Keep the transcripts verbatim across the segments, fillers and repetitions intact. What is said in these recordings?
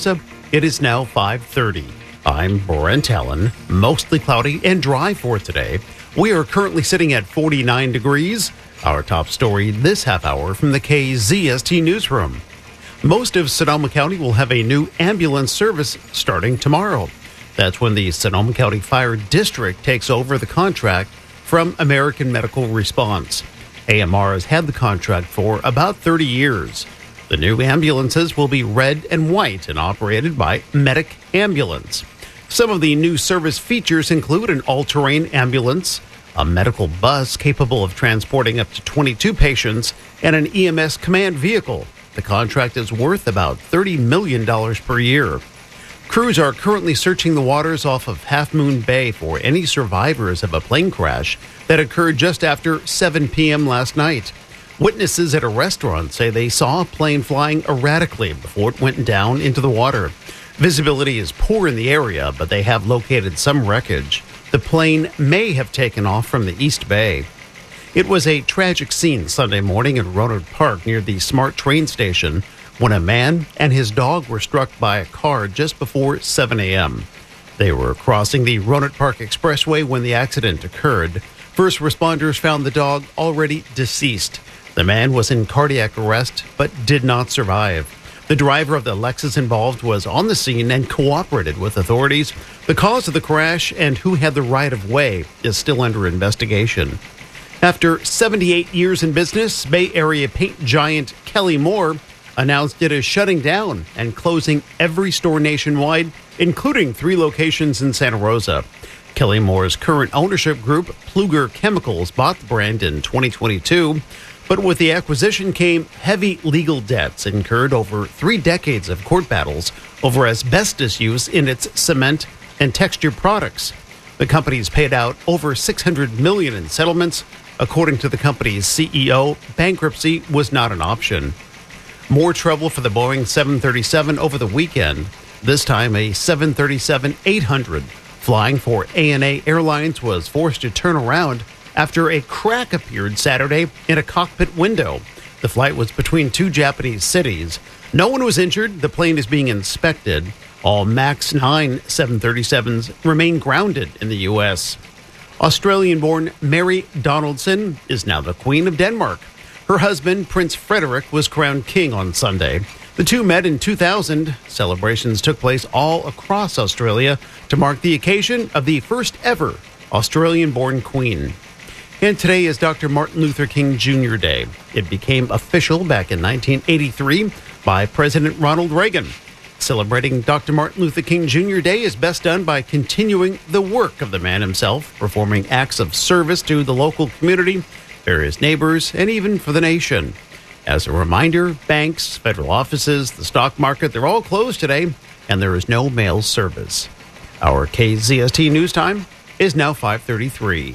It is now five thirty. I'm Brent Allen. Mostly cloudy and dry for today. We are currently sitting at forty-nine degrees. Our top story this half hour from the K Z S T newsroom. Most of Sonoma County will have a new ambulance service starting tomorrow. That's when the Sonoma County Fire District takes over the contract from American Medical Response. A M R has had the contract for about thirty years. The new ambulances will be red and white and operated by Medic Ambulance. Some of the new service features include an all-terrain ambulance, a medical bus capable of transporting up to twenty-two patients, and an E M S command vehicle. The contract is worth about thirty million dollars per year. Crews are currently searching the waters off of Half Moon Bay for any survivors of a plane crash that occurred just after seven p.m. last night. Witnesses at a restaurant say they saw a plane flying erratically before it went down into the water. Visibility is poor in the area, but they have located some wreckage. The plane may have taken off from the East Bay. It was a tragic scene Sunday morning in Rohnert Park near the SMART train station when a man and his dog were struck by a car just before seven a.m. They were crossing the Rohnert Park Expressway when the accident occurred. First responders found the dog already deceased. The man was in cardiac arrest but did not survive. The driver of the Lexus involved was on the scene and cooperated with authorities. The cause of the crash and who had the right of way is still under investigation. After seventy-eight years in business, Bay Area paint giant Kelly Moore announced it is shutting down and closing every store nationwide, including three locations in Santa Rosa. Kelly Moore's current ownership group, Pfluger Chemicals, bought the brand in twenty twenty-two. But with the acquisition came heavy legal debts incurred over three decades of court battles over asbestos use in its cement and texture products. The company's paid out over six hundred million dollars in settlements. According to the company's C E O, bankruptcy was not an option. More trouble for the Boeing seven thirty-seven over the weekend. This time, a seven thirty-seven eight hundred flying for A N A Airlines was forced to turn around after a crack appeared Saturday in a cockpit window. The flight was between two Japanese cities. No one was injured. The plane is being inspected. All MAX nine seven thirty-sevens remain grounded in the U S. Australian-born Mary Donaldson is now the Queen of Denmark. Her husband, Prince Frederik, was crowned king on Sunday. The two met in two thousand. Celebrations took place all across Australia to mark the occasion of the first ever Australian-born queen. And today is Doctor Martin Luther King Junior Day. It became official back in nineteen eighty-three by President Ronald Reagan. Celebrating Doctor Martin Luther King Junior Day is best done by continuing the work of the man himself, performing acts of service to the local community, various neighbors, and even for the nation. As a reminder, banks, federal offices, the stock market, they're all closed today, and there is no mail service. Our K Z S T News Time is now five thirty-three.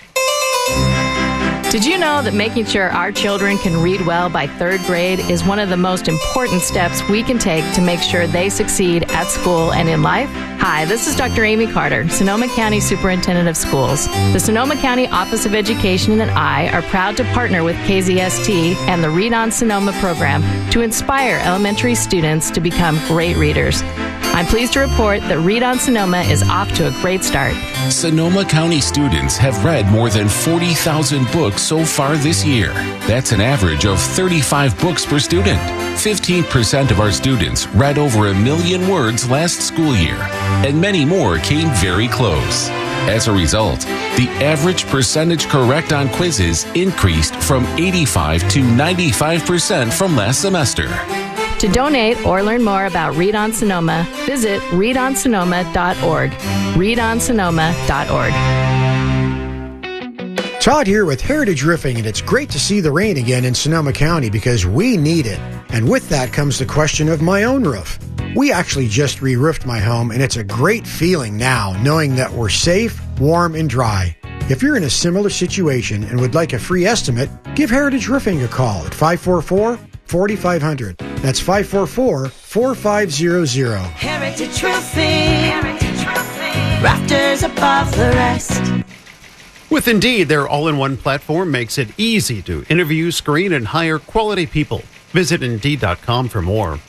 Did you know that making sure our children can read well by third grade is one of the most important steps we can take to make sure they succeed at school and in life? Hi, this is Doctor Amy Carter, Sonoma County Superintendent of Schools. The Sonoma County Office of Education and I are proud to partner with K Z S T and the Read on Sonoma program to inspire elementary students to become great readers. I'm pleased to report that Read on Sonoma is off to a great start. Sonoma County students have read more than forty thousand books so far this year. That's an average of thirty-five books per student. fifteen percent of our students read over a million words last school year, and many more came very close. As a result, the average percentage correct on quizzes increased from eighty-five to ninety-five percent from last semester. To donate or learn more about Read on Sonoma, visit read on sonoma dot org. read on sonoma dot org. Todd here with Heritage Roofing, and it's great to see the rain again in Sonoma County because we need it. And with that comes the question of my own roof. We actually just re-roofed my home, and it's a great feeling now knowing that we're safe, warm, and dry. If you're in a similar situation and would like a free estimate, give Heritage Roofing a call at five four four, four five zero zero. That's five four four, four five zero zero. Heritage Roofing. Heritage Roofing. Rafters above the rest. With Indeed, their all-in-one platform makes it easy to interview, screen, and hire quality people. Visit Indeed dot com for more.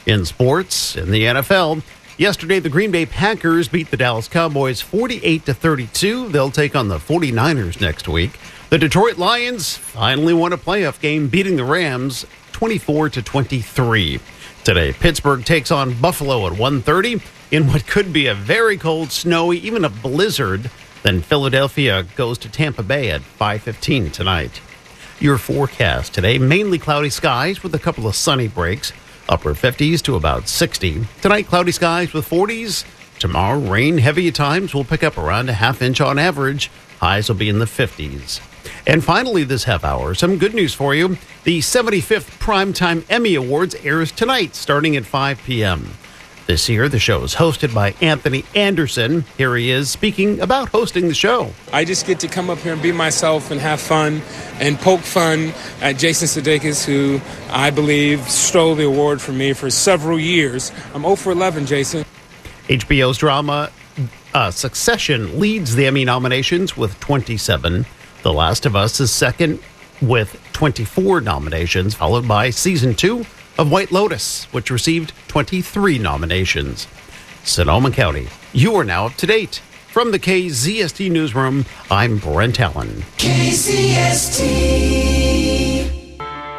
In sports, in the N F L, yesterday the Green Bay Packers beat the Dallas Cowboys forty-eight to thirty-two. They'll take on the forty-niners next week. The Detroit Lions finally won a playoff game, beating the Rams twenty-four to twenty-three. Today, Pittsburgh takes on Buffalo at one thirty in what could be a very cold, snowy, even a blizzard. Then Philadelphia goes to Tampa Bay at five fifteen tonight. Your forecast today, mainly cloudy skies with a couple of sunny breaks. Upper fifties to about sixty. Tonight, cloudy skies with forties. Tomorrow, rain heavy at times will pick up around a half inch on average. Highs will be in the fifties. And finally, this half hour, some good news for you. The seventy-fifth Primetime Emmy Awards airs tonight, starting at five p.m. This year, the show is hosted by Anthony Anderson. Here he is speaking about hosting the show. I just get to come up here and be myself and have fun and poke fun at Jason Sudeikis, who I believe stole the award from me for several years. I'm oh for eleven, Jason. H B O's drama uh, Succession leads the Emmy nominations with twenty-seven. The Last of Us is second with twenty-four nominations, followed by Season two of White Lotus, which received twenty-three nominations. Sonoma County, you are now up to date. From the K Z S T Newsroom, I'm Brent Allen. K Z S T.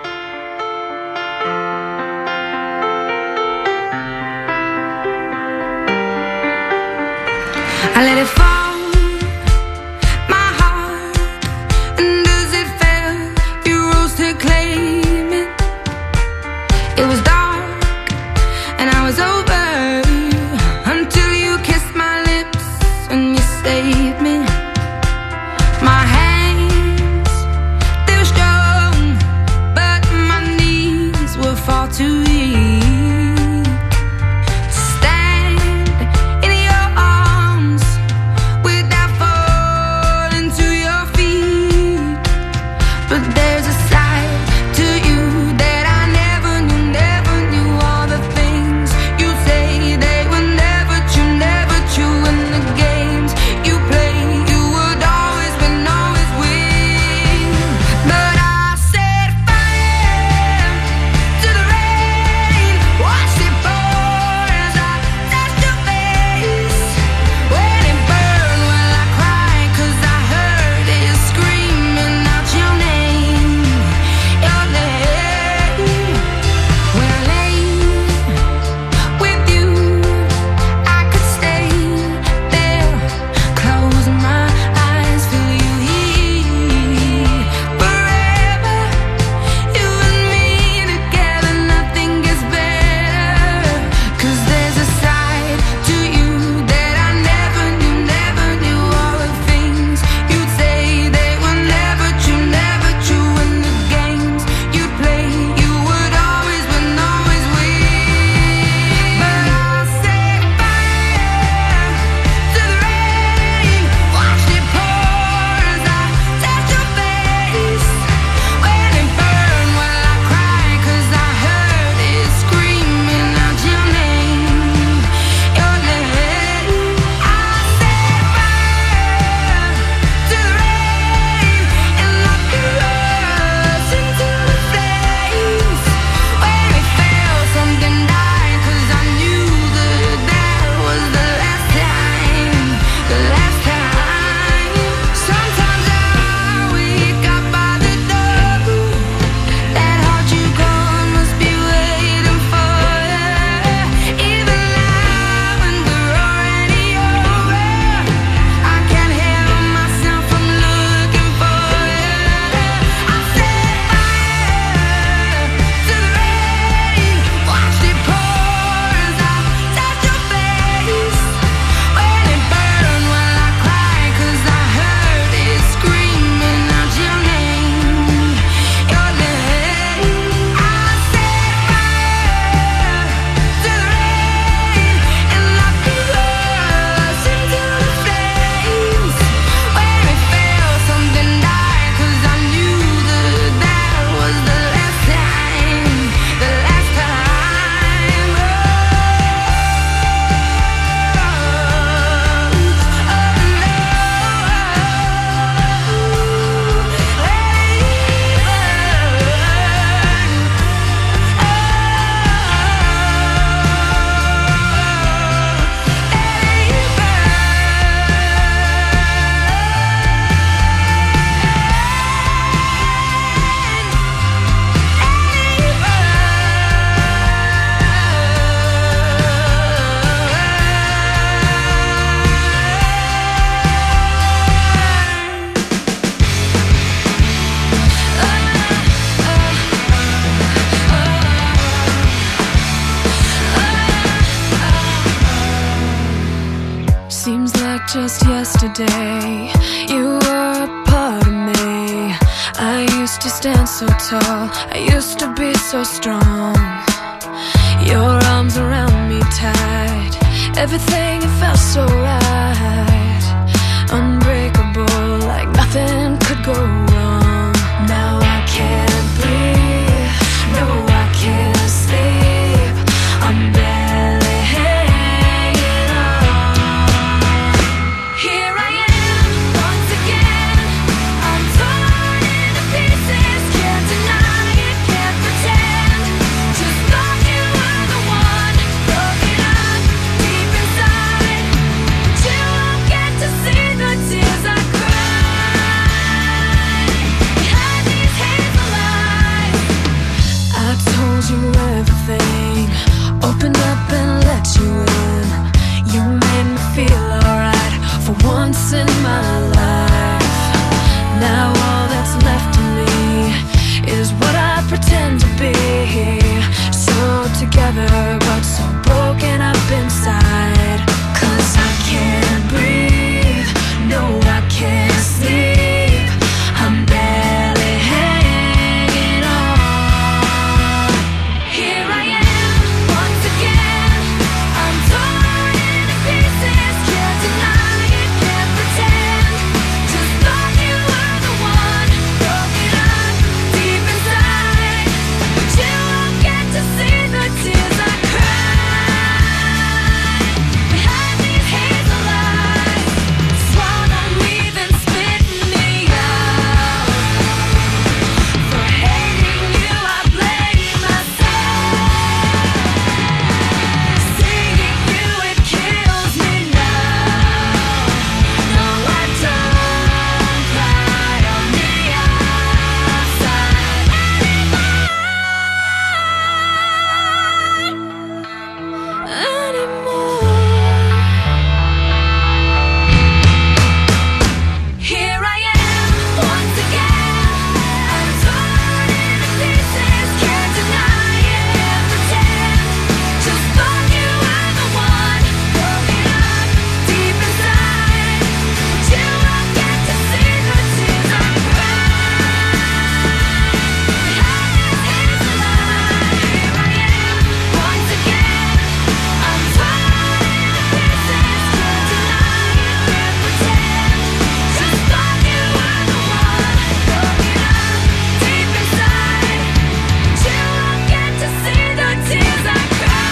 I let it fall, my heart, and as it fell, you rose to claim it. It was dark, and I was over, until you kissed my lips, and you saved me. My hands, they were strong, but my knees were far too weak. just yesterday. You were a part of me. I used to stand so tall. I used to be so strong. Your arms around me tight. Everything, it felt so right. Unbreakable, like nothing could go wrong. Now I can't breathe. No, I can't sleep. I'm barely hanging on. Here I am, once again. I'm torn into pieces. Can't deny it, can't pretend. Just thought you were the one. Broken up deep inside. But you won't get to see the tears I cried behind these hazel eyes. I told you everything, opened up and let you in. You made me feel alright for once in my life. Now all that's left of me is what I pretend to be. So together but so broken up inside. Cause I can't breathe, no I can't sleep. I'm barely hanging on. Here I am, once again. I'm torn into pieces. Can't deny it, can't pretend. Just thought you were the one. Broken up deep inside. But you won't get to see the tears I cried behind these hazel eyes. Swallow me, then spit me out. For hating you, I blame myself. Seeing you, it kills me now. No, I don't cry on the outside anymore. Here I am, once again. I'm torn into pieces. Can't deny it, can't pretend. Just thought you were the one. Broken up deep inside. But you won't get to see the tears I cried behind these hazel eyes. Here I am, once again. I'm torn into pieces. Can't deny it, can't pretend. Just thought you were the one. Broken up deep inside. But you won't get to see the tears I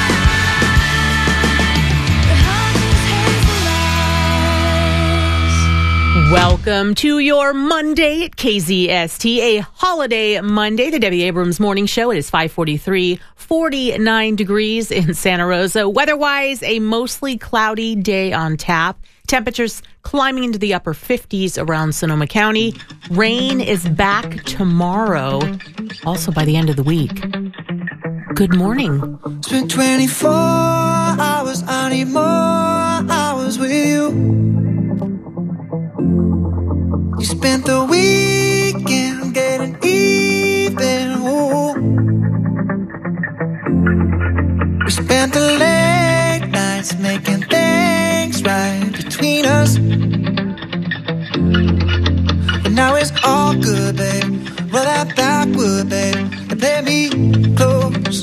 cried behind these hazel eyes. Welcome to your Monday at K Z S T, a holiday Monday, the Debbie Abrams Morning Show. It is five forty-three, forty-nine degrees in Santa Rosa. Weather-wise, a mostly cloudy day on tap. Temperatures climbing into the upper fifties around Sonoma County. Rain is back tomorrow, also by the end of the week. Good morning. Spent twenty-four hours, I need more hours with you. You spent the weekend getting even, ooh. We spent the late nights making things right between us. But now it's all good, babe. Roll that backward, babe, and play me close.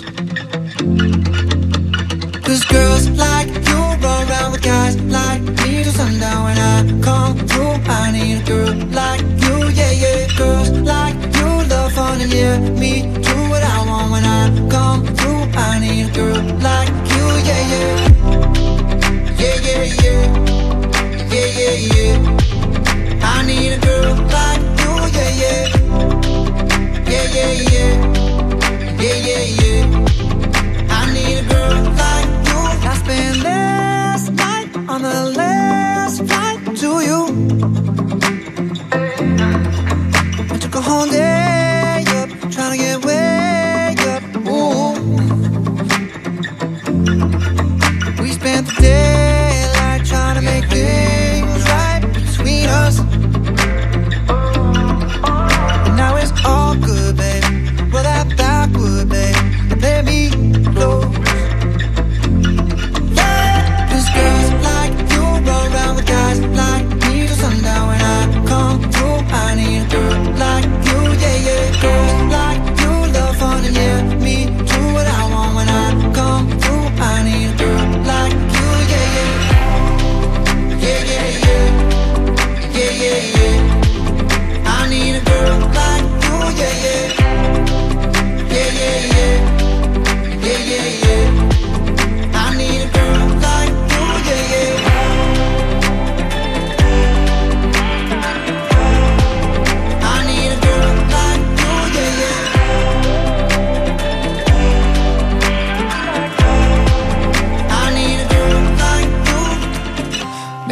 Cause girls like you run around with guys like me till sundown. When I come through, I need a girl like you, yeah, yeah. Girls like you love fun and yeah, me do what I want. When I come through, I need a girl like you, yeah, yeah. Yeah, yeah, yeah. Yeah, yeah, yeah.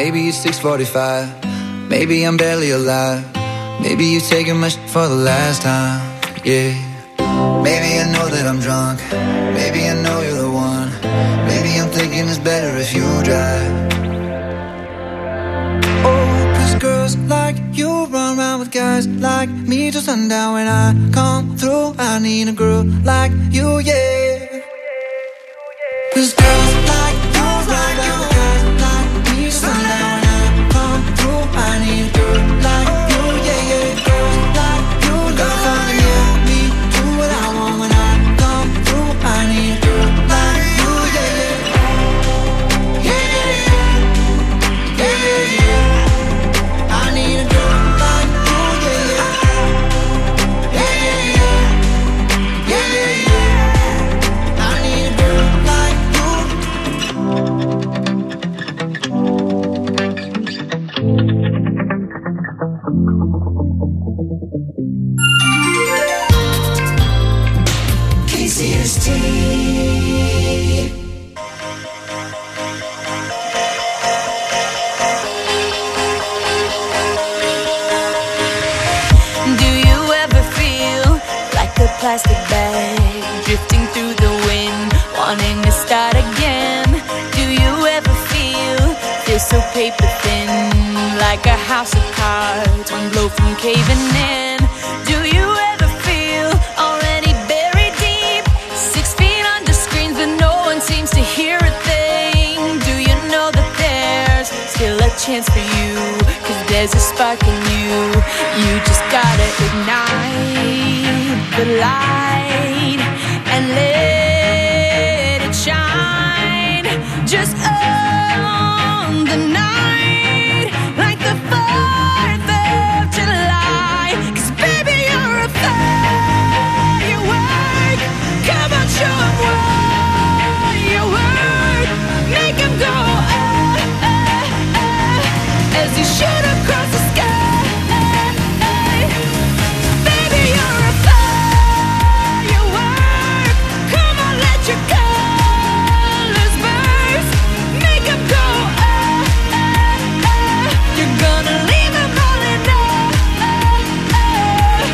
maybe it's six forty-five. Maybe I'm barely alive. Maybe you're taking my shit for the last time, yeah. Maybe I know that I'm drunk. Maybe I know you're the one. Maybe I'm thinking it's better if you drive. Oh, cause girls like you run around with guys like me till sundown. When I come through, I need a girl like you, yeah. Cause girls like you run around with guys like me till sundown. When I come through, I need a girl like you, yeah, yeah. Girls like you love fun, yeah. Me do what I want. When I come through, I need a girl like you, yeah, yeah. Yeah, yeah, yeah. Yeah, yeah, yeah. I need a girl like you, yeah, yeah. Yeah, yeah, yeah. Yeah, yeah, yeah. I need a girl like you. K C S T. Do you ever feel like a plastic bag drifting through the wind, wanting to start again? Do you ever feel, feel so paper thin, like a house of cards, one blow from caving in? Do you ever feel already buried deep, six feet under screens but no one seems to hear a thing? Do you know that there's still a chance for you, cause there's a spark in you? You just gotta ignite the light and let it shine. Just own the night like the fourth of July. Cause baby, you're a firework. Come on, show 'em what you work. Make 'em go ah, ah, ah, as you shoot across the sky. Baby, you're a firework. Come on, let your colors burst. Make 'em go ah, ah, ah. You're gonna leave 'em all in awe.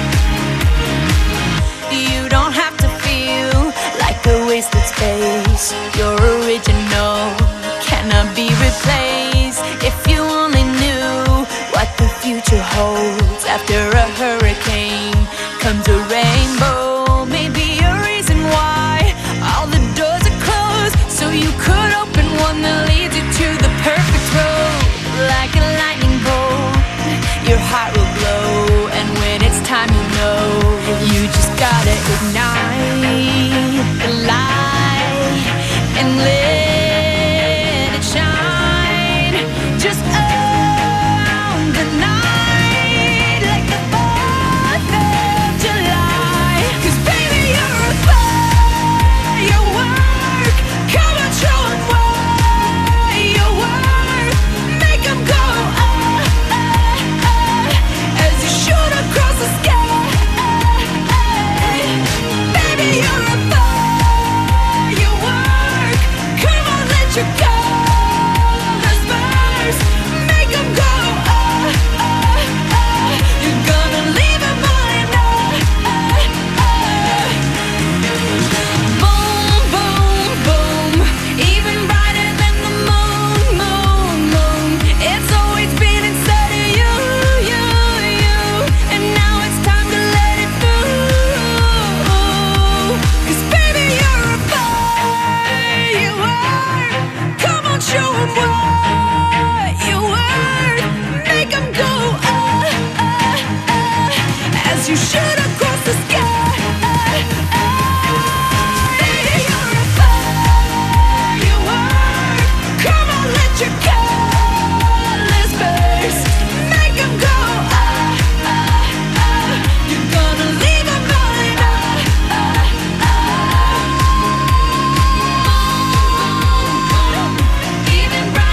You don't have to feel like a wasted space. Your original cannot be replaced. If you only knew what the future holds, after a hurricane comes a rainbow. Maybe a reason why all the doors are closed, so you could open one that leads you to the perfect road. Like a lightning bolt, your heart will glow, and when it's time, you know you just gotta ignite the light and let it shine. Just own the night like the fourth of July. Cause baby, you're a firework. Come on, show 'em what you work. Make 'em go ah, ah, ah, as you shoot across the sky. Baby, you're a firework. Come on, let your colors burst. Make 'em go ah, ah, ah. You're gonna leave 'em all in awe. Boom, boom, boom. Even brighter than the moon, moon, moon. It's always been inside of you, you, you. And now it's time to let it through. Cause baby, you're a firework. Come on, show 'em what you worth. Make 'em go ah, ah, ah, as you shoot across the sky. Baby, you're a firework. Come on, let your colors burst. Make 'em go ah, ah, ah. You're gonna leave 'em all in awe. Even brighter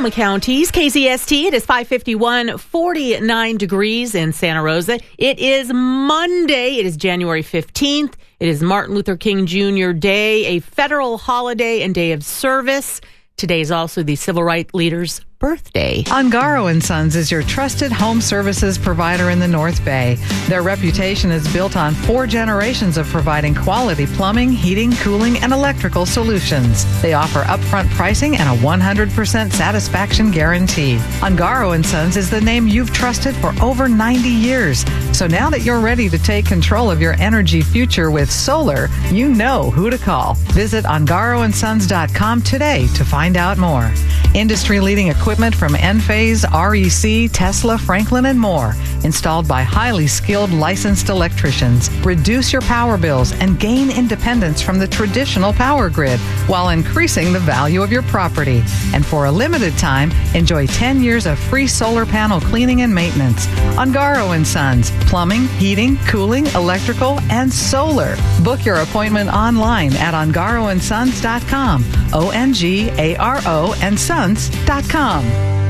Sonoma County's K Z S T. It is five fifty-one, forty-nine degrees in Santa Rosa. It is Monday. It is January fifteenth. It is Martin Luther King Junior Day, a federal holiday and day of service. Today is also the civil rights leader's birthday. Ungaro and Sons is your trusted home services provider in the North Bay. Their reputation is built on four generations of providing quality plumbing, heating, cooling, and electrical solutions. They offer upfront pricing and a one hundred percent satisfaction guarantee. Ungaro and Sons is the name you've trusted for over ninety years. So now that you're ready to take control of your energy future with solar, you know who to call. Visit ungaro and sons dot com today to find out more. Industry-leading equipment from Enphase, R E C, Tesla, Franklin, and more. Installed by highly skilled licensed electricians. Reduce your power bills and gain independence from the traditional power grid while increasing the value of your property. And for a limited time, enjoy ten years of free solar panel cleaning and maintenance. Ungaro and Sons. Plumbing, heating, cooling, electrical, and solar. Book your appointment online at ungaro and sons dot com. O N G A R O and sons dot com.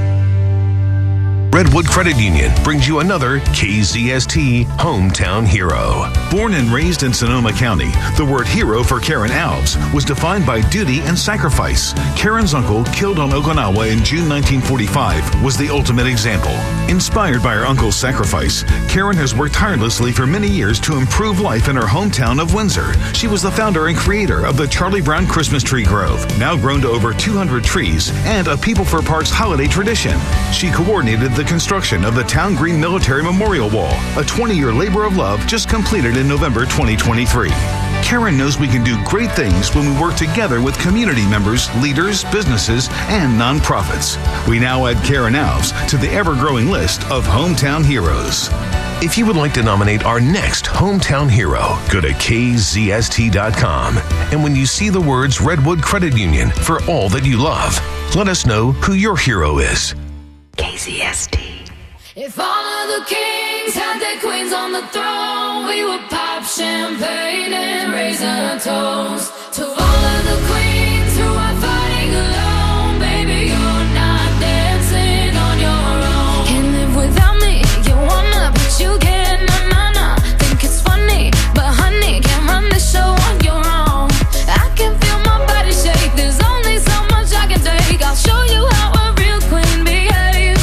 Redwood Credit Union brings you another K Z S T Hometown Hero. Born and raised in Sonoma County, the word hero for Karen Alves was defined by duty and sacrifice. Karen's uncle, killed on Okinawa in June nineteen forty-five, was the ultimate example. Inspired by her uncle's sacrifice, Karen has worked tirelessly for many years to improve life in her hometown of Windsor. She was the founder and creator of the Charlie Brown Christmas Tree Grove, now grown to over two hundred trees, and a People for Parks holiday tradition. She coordinated the construction of the Town Green Military Memorial Wall, a twenty-year labor of love just completed in November twenty twenty-three. Karen knows we can do great things when we work together with community members, leaders, businesses, and nonprofits. We now add Karen Alves to the ever-growing list of Hometown Heroes. If you would like to nominate our next Hometown Hero, go to K Z S T dot com. And when you see the words Redwood Credit Union for all that you love, let us know who your hero is. K Z S T. If all of the kings had their queens on the throne, we would pop champagne and raise a toast to all of the queens who are fighting alone. Baby, you're not dancing on your own. Can't live without me, you wanna, but you can't. Nah, nah, nah. Think it's funny, but honey, can't run the show on your own. I can feel my body shake, there's only so much I can take. I'll show you how a real queen behaves.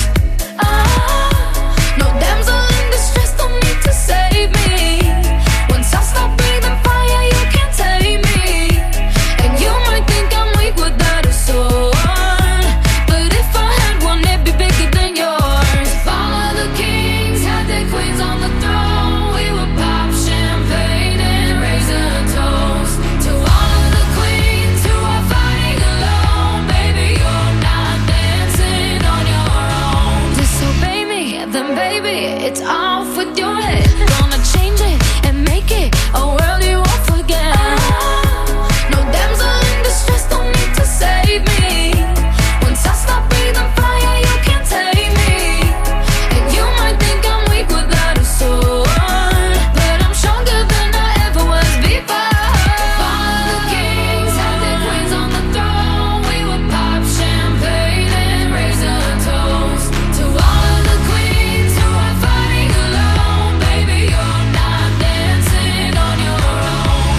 No damsel in distress, don't need to save me. Once I stop breathing fire, you can't tame me. And you might think I'm weak without a sword, but if I had one, it'd be bigger than yours. If all of the kings had their queens on the throne, we would pop champagne and raise a toast to all of the queens who are fighting alone. Baby, you're not dancing on your own. Disobey me, then baby, it's off with your head. Gonna change it and make it a world you won't forget. No damsel in distress, don't need to save me. Once I stop breathing fire, you can't tame me. And you might think I'm weak without a sword, but I'm stronger than I ever was before. If all of the kings had their queens on the throne, we would pop champagne and raise a toast to all of the queens who are fighting alone. Baby, you're not dancing on your own.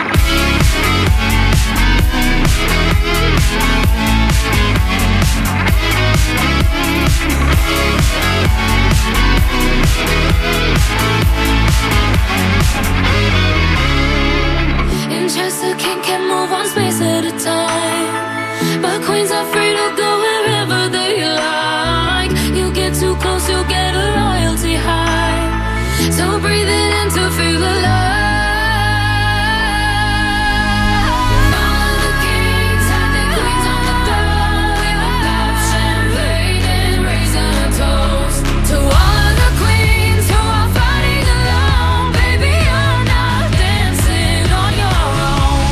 In Chester, king can move one space at a time, but queens are free to go wherever they like. You get too close, you'll get a royalty high. So breathe it in to feel alive. All of the kings had their queens on the throne. We would pop champagne and raise a toast to all of the queens who are fighting alone. Baby, you're not dancing on your own.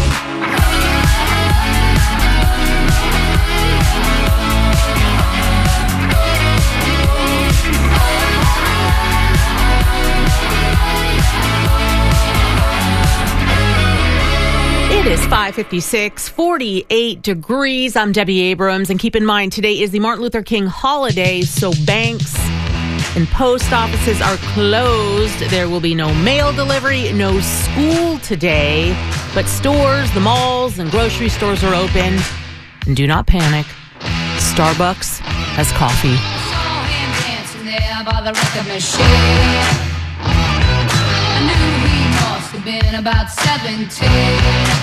five fifty-six, forty-eight degrees. I'm Debbie Abrams, and keep in mind, today is the Martin Luther King holiday, so banks and post offices are closed. There will be no mail delivery, no school today, but stores, the malls, and grocery stores are open. And do not panic. Starbucks has coffee. I saw him dancing there by the record machine. I knew he must have been about seventeen.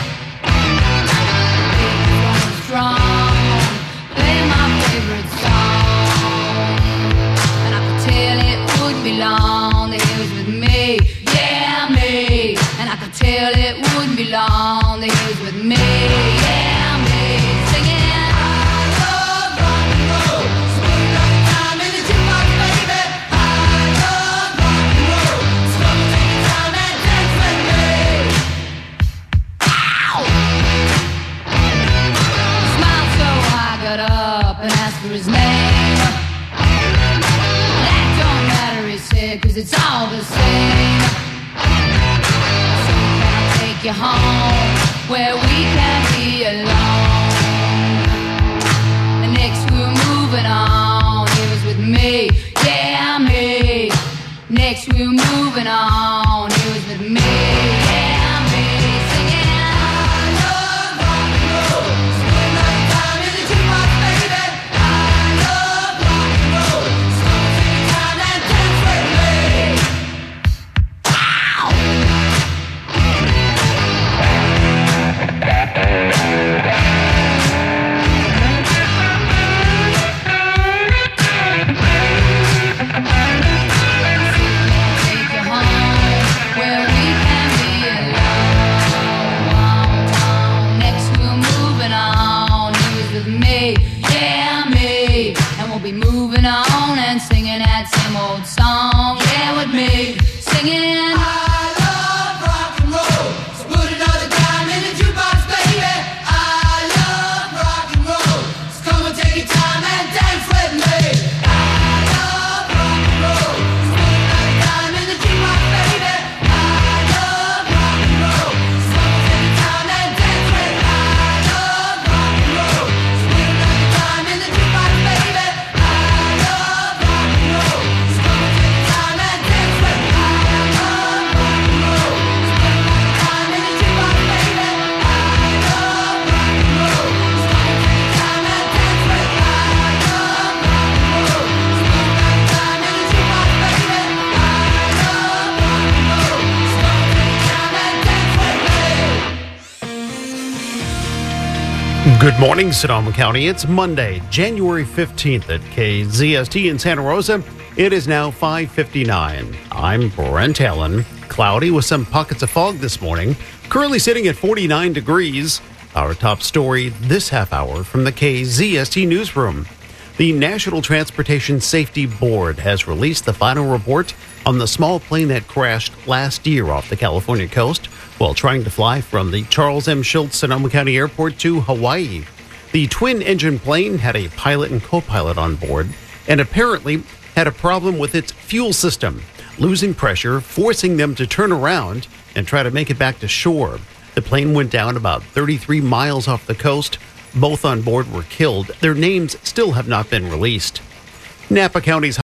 Big drum strong, play my favorite song, and I could tell it wouldn't be long that he was with me, yeah me. And I could tell it wouldn't be long that he was with me, yeah me. Singing. For his name, that don't matter, he said, cause it's all the same. So can I take you home where we can be alone? And next we're moving on. He was with me, yeah me. Next we're moving on. He was with me, yeah me. Singing I love rock and roll. Spend my time in the jukebox, baby. Good morning, Sonoma County. It's Monday, January fifteenth at K Z S T in Santa Rosa. It is now five fifty-nine. I'm Brent Allen. Cloudy with some pockets of fog this morning. Currently sitting at forty-nine degrees. Our top story this half hour from the K Z S T newsroom. The National Transportation Safety Board has released the final report on the small plane that crashed last year off the California coast while trying to fly from the Charles M. Schultz Sonoma County Airport to Hawaii. The twin-engine plane had a pilot and co-pilot on board and apparently had a problem with its fuel system, losing pressure, forcing them to turn around and try to make it back to shore. The plane went down about thirty-three miles off the coast. Both on board were killed. Their names still have not been released. Napa County's